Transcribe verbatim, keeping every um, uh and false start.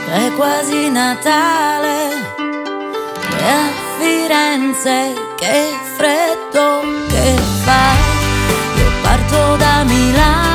È quasi Natale e a Firenze che freddo che fa. Io parto da Milano